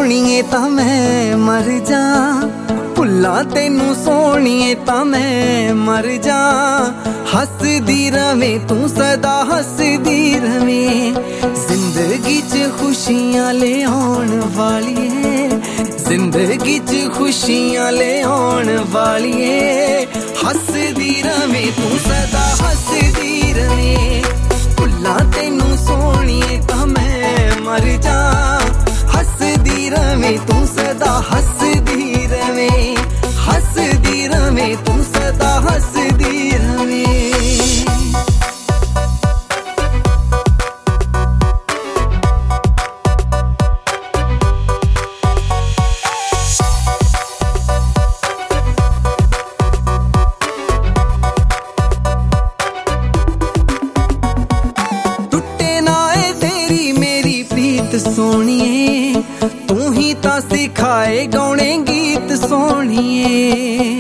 सोहणीए तां मैं मर जा, भुल्ला तेनू सोहणीए तां मैं मर जा। हसदी रवे तू सदा हसदी रवे, जिंदगी च खुशियां ले आउण वालिए, जिंदगी च खुशियां ले आउण वालिए। हसदी रवे तू सदा हसदी रवे, भुल्ला तेनू सोहणीए तां मैं मर जा। हसदी रवे तू सदा हसदी रवे, हसदी रवे तू सदा हसदी रवे। सोहणीए तू ही तां सिखाए गाउने गीत सोहणीए।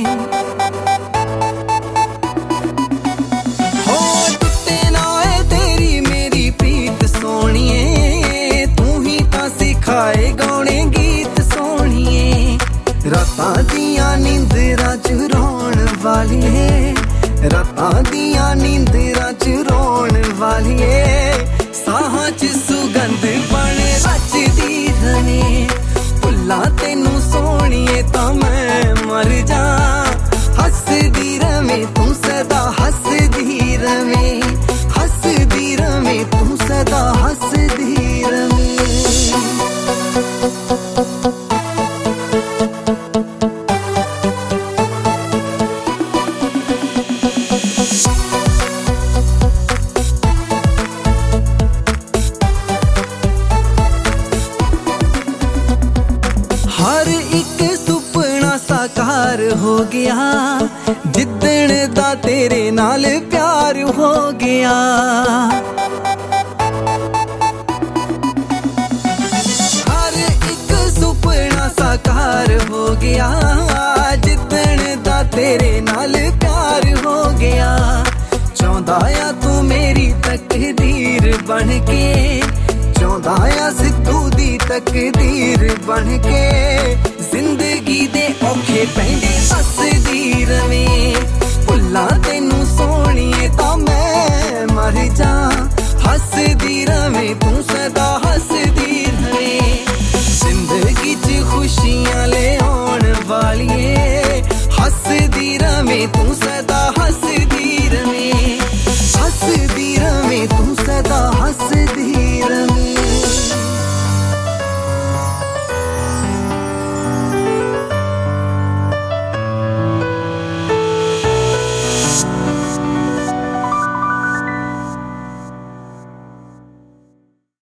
हो टुटे ना ए तेरी मेरी प्रीत सोहणीए, तू ही तां सिखाए गाउने गीत सोहणीए। रातां दियां नींदरां च रोण वालिए, रातां दियां नींदरां च रोण वालिए। साहां च सुगंध बण रचदी रवे, भुल्ला तेनू सोहणीए तां मैं मर जा। हसदी रवे तू सदा हसदी रवे, हसदी रवे तू सदा हसदी रवे। हर एक सुपना साकार हो गया, जिद्दण दा तेरे नाल प्यार हो गया। हर एक सुपना साकार हो गया, जिद्दण दा तेरे नाल प्यार हो गया। चाहंदा आ तू मेरी तकदीर बन के, चाहंदा आ सिद्धू दी तकदीर बन के। जिंदगी दे औखे पैंडे हसदी रवे, भुल्ला तेनू सोहणीए तां मैं मर जा। हसदी रवे तू सदा हसदी रवे, जिंदगी च खुशियां ले आउण वालिए। हसदी रवे तू सदा